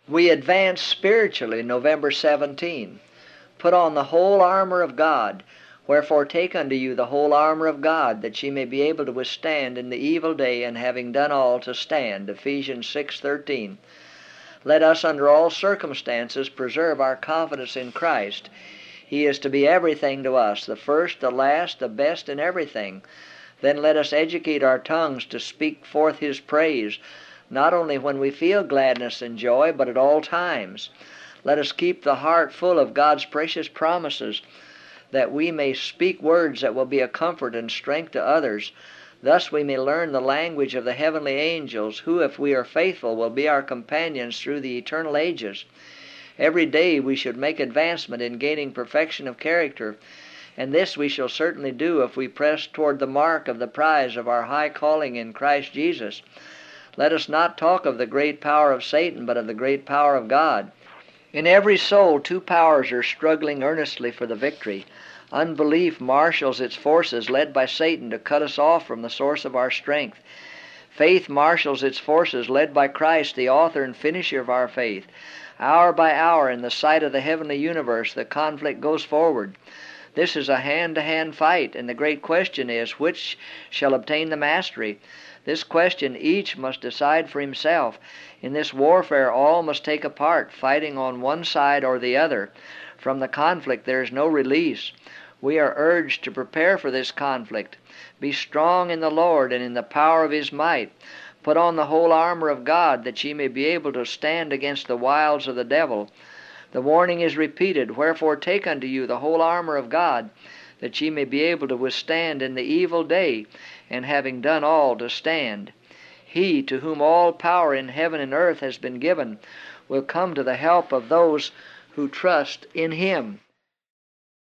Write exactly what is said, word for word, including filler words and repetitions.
We advance spiritually, November seventeenth. Put on the whole armor of God. Wherefore take unto you the whole armor of God, that ye may be able to withstand in the evil day, and having done all, to stand. Ephesians six thirteen. Let us under all circumstances preserve our confidence in Christ. He is to be everything to us, the first, the last, the best in everything. Then let us educate our tongues to speak forth His praise, not only when we feel gladness and joy, but at all times. Let us keep the heart full of God's precious promises, that we may speak words that will be a comfort and strength to others. Thus we may learn the language of the heavenly angels, who, if we are faithful, will be our companions through the eternal ages. Every day we should make advancement in gaining perfection of character, and this we shall certainly do if we press toward the mark of the prize of our high calling in Christ Jesus. Let us not talk of the great power of Satan, but of the great power of God. In every soul two powers are struggling earnestly for the victory. Unbelief marshals its forces, led by Satan, to cut us off from the source of our strength. Faith marshals its forces, led by Christ, the author and finisher of our faith. Hour by hour, in the sight of the heavenly universe, the conflict goes forward. This is a hand-to-hand fight, and the great question is, which shall obtain the mastery? This question each must decide for himself. In this warfare all must take a part, fighting on one side or the other. From the conflict there is no release. We are urged to prepare for this conflict. Be strong in the Lord and in the power of His might. Put on the whole armor of God, that ye may be able to stand against the wiles of the devil. The warning is repeated, wherefore take unto you the whole armor of God, that ye may be able to withstand in the evil day, and having done all, to stand. He, to whom all power in heaven and earth has been given, will come to the help of those who trust in Him.